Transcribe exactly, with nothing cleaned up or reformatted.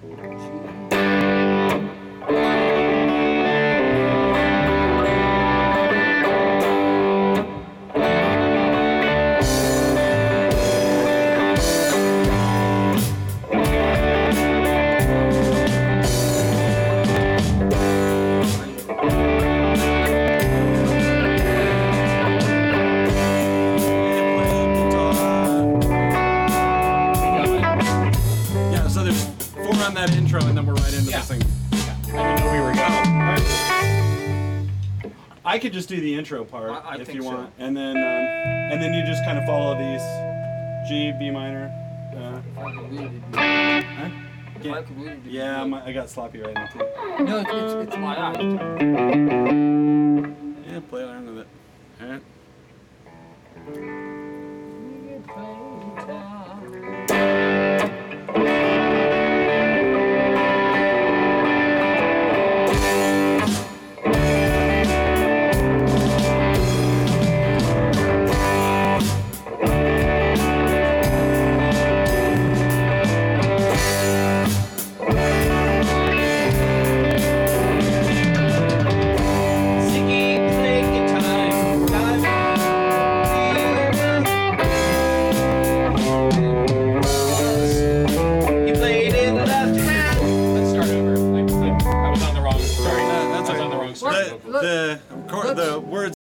On that intro, and then we're right into Yeah. this thing. Yeah. I didn't know we were going. I could just do the intro part I- I if think you so. want, and then um, and then you just kind of follow these G, B minor. Uh, huh? Yeah, yeah my, I got sloppy right now too. No, it's, it's, it's my eye. Yeah, play along with it. All right.